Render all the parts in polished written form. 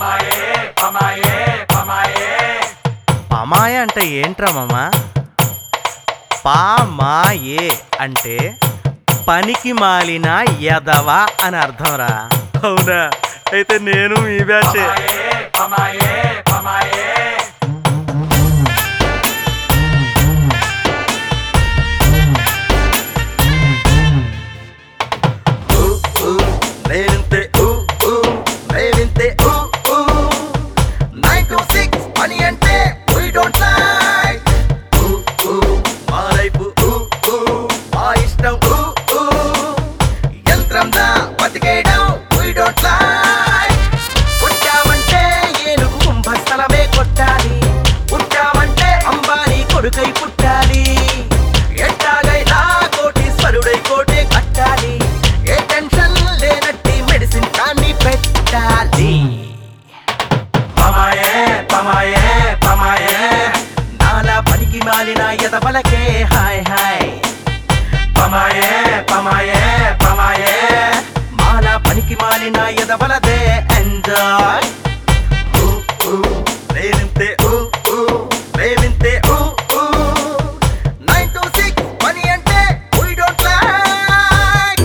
పమాయ అంటే ఏంట్రా మామ? పామాయే అంటే పనికి మాలిన యదవ అని అర్థంరా. అవునా? అయితే నేను ఈ బ్యాచే. నేనింతే నేనింతే 9 to 6 పని అంటే we don't like మా లైఫ్ మా ఇష్టం యంత్రంలా బతికేయడం we don't like. పుట్టామంటే ఏనుగు కుంభస్థలమే కొట్టాలి, పుట్టామంటే అంబానీ కొడుకై పుట్టాలి, ఎట్టాగైనా కోటీశ్వరుడై కోటే కట్టాలి, ఏ టెన్షన్ లేనట్టి మెడిసిన్ కానీ పెట్టాలి. పమాయే నాలా పనికి మాలిన ఎదవలకే హాయ్ హాయ్. పమాయే మాలా పనికి మాలిన ఎదవలదే ఎంజాయ్. నేనింతే నేనింతే 9 to 6 పని అంటే we don't like.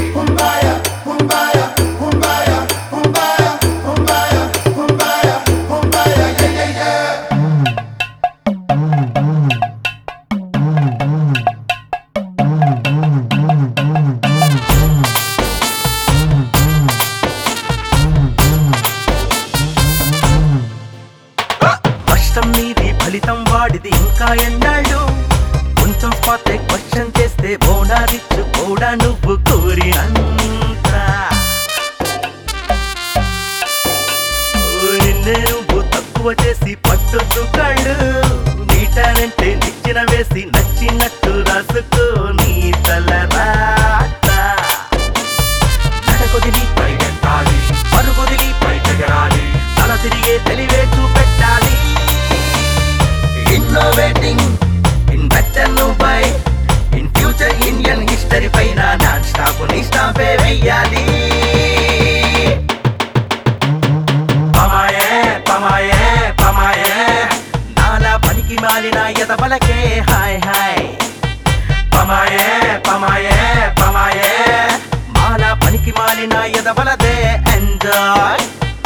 కష్టం నీది ఫలితం వాడిది ఇంకా ఎన్నాళ్ళు, కొంచెం స్పాటే క్వశ్చన్ చేస్తే బోనాలిచ్చు కూడా నువ్వు కోరినంత. నిన్నే నువ్వు తక్కువ చేసి పట్టొద్దు కళ్ళు, నీటానంటే నిచ్చిన వేసి నచ్చినట్టు రాసుకో నీ తలరాత. నడకొదిలి పైకెత్తాలి, పరుగుదిలి పైకెగరాలి, తల తిరిగే తెలివే చూపెట్టాలి. ఇన్నోవేటింగ్ ఇన్ బెటర్ నువ్వై, ఇన్ ఫ్యూచర్ ఇండియన్ హిస్టరీ పైన నాన్ స్టాప్ నీ స్టాంపే వెయ్యాలి. పమాయే నాలా పనికి మాలిన ఎదవలకే హాయ్ హాయ్. పమాయే మాలా పనికి మాలిన ఎదవలదే ఎంజాయ్.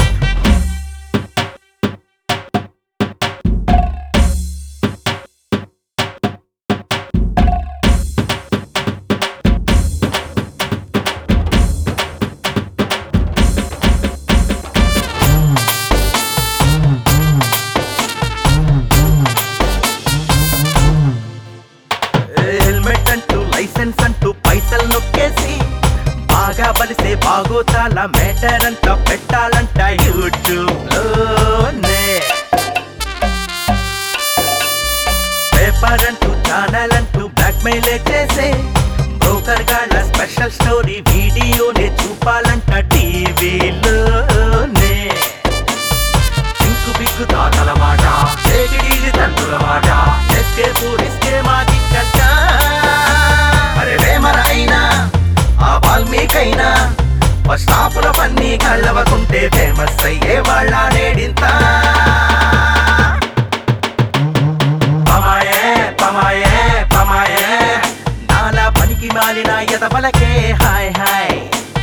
హెల్మెట్ అంటూ లైసెన్స్ అంటూ పైసలు నొక్కేసి బాగా బలిసే బాగోతాల మేటర్ అంట పెట్టాలంట యూట్యూబ్ లోనే. పేపర్ అంటూ ఛానల్ అంటూ బ్లాక్ మెయిల్ చేసే బ్రోకర్ గాళ్ళ స్పెషల్ స్టోరీ వీడియోనే చూపాలంట టీవీలోనే. ఇంకు బిగ్గు తాతల మాట, చేకిడీది తంతుల మాట, ఎస్కే పూరిస్తే మాది కంట. అరే వేమర అయినా ఆ వాల్మీకైనా ఫస్ట్ హాఫ్ల పన్ని కళ్ళవకుంటే ఫేమస్ అయ్యే వాళ్ళ నేడింత. పమాయే నాలా పనికి మాలిన ఎదవలకే హాయ్ హాయ్.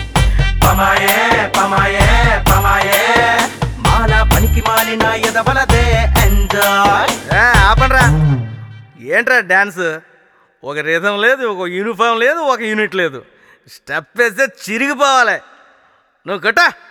పమాయే మాలా పనికి మాలిన ఎదవలదే ఎంజాయ్. ఆపండ్రా. ఏంట్రా డ్యాన్స్? ఒక రిథం లేదు, ఒక యూనిఫామ్ లేదు, ఒక యూనిట్ లేదు. స్టెప్ వేస్తే చిరిగిపోవాలి. నువ్వు కట్టా.